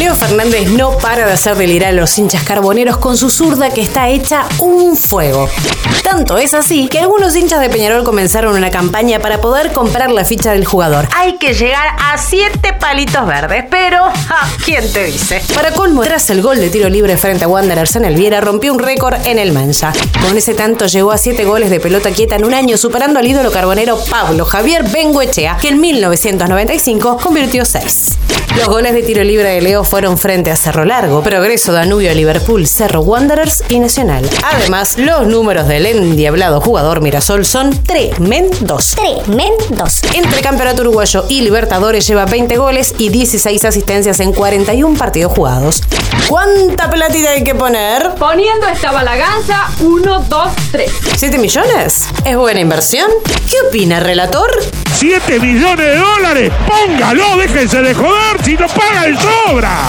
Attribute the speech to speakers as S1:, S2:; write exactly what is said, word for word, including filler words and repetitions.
S1: Leo Fernández no para de hacer delirar a los hinchas carboneros con su zurda que está hecha un fuego. Tanto es así que algunos hinchas de Peñarol comenzaron una campaña para poder comprar la ficha del jugador. Hay que llegar a siete palitos verdes, pero ¿ja, quién te dice? Para colmo, tras el gol de tiro libre frente a Wanderers en el Viera, rompió un récord en el Mancha. Con ese tanto llegó a siete goles de pelota quieta en un año, superando al ídolo carbonero Pablo Javier Bengoechea, que en mil novecientos noventa y cinco convirtió seis. Los goles de tiro libre de Leo fueron frente a Cerro Largo, Progreso, Danubio, Liverpool, Cerro, Wanderers y Nacional. Además, los números del endiablado jugador Mirasol son tremendos.
S2: Tremendos.
S1: Entre Campeonato Uruguayo y Libertadores lleva veinte goles y dieciséis asistencias en cuarenta y un partidos jugados. ¿Cuánta platita hay que poner?
S3: Poniendo esta balaganza, uno, dos, tres.
S1: ¿siete millones? ¿Es buena inversión? ¿Qué opina, relator?
S4: ¡siete millones de dólares! ¡Póngalo! ¡Déjense de joder! ¡Si no paga el sobra!